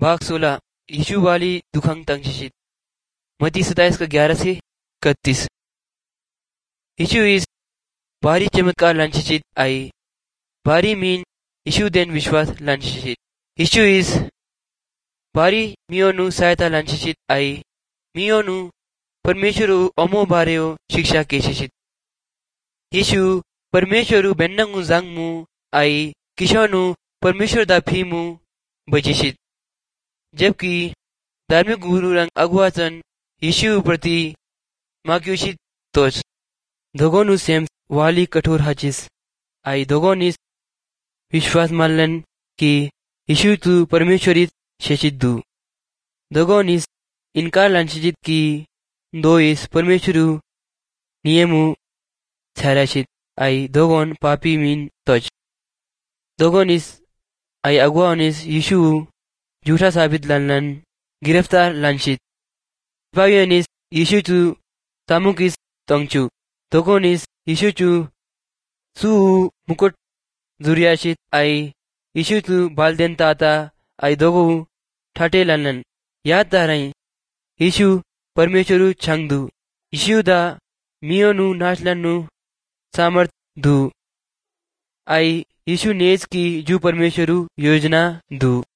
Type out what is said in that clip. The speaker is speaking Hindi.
भाग 16 यीशु वाली दुखंग तंगशित मती 27 का 11 से 31। यीशु इस भारी चमत्कार लंचित आई भारी मीन यीशु देन विश्वास लंचित यीशु इस भारी मियोनु सहायता लंचित आई मियोनु परमेश्वरु अमो बारेओ शिक्षा केशित यीशु परमेश्वरु बेन्नंगु जंगमु आई किशानु परमेश्वर दा फीमु बजिशित जबकि धार्मिक गुरु रंग अगुवाचन यीशु प्रति माक्युशित तोच दोगोनु सेम वाली कठोर हचिस आई दोगोनिस विश्वास मानलन कि यीशु तू परमेश्वरित शेषित दोगोनिस इनकार लंचित की दो इस परमेश्वरु नियमु छाराशित आई दोगोन पापी मीन तोच दोगोनिस आई अगुवानिस यीशु झूठा साबित ललन गिरफ्तार लंचित पायोनिस यीशु चु तामुकिस तंगचु दोगोनिस यीशु चु सु मुकुट जुरियाशित आई यीशु चु बालदेन ताता आई दोगो ठाटे ललन याद दारई यीशु परमेश्वरु छंगदु यीशु दा मियोनु नाचलनु सामर्थ दु आई यीशु नेज की जू परमेश्वरु योजना दु।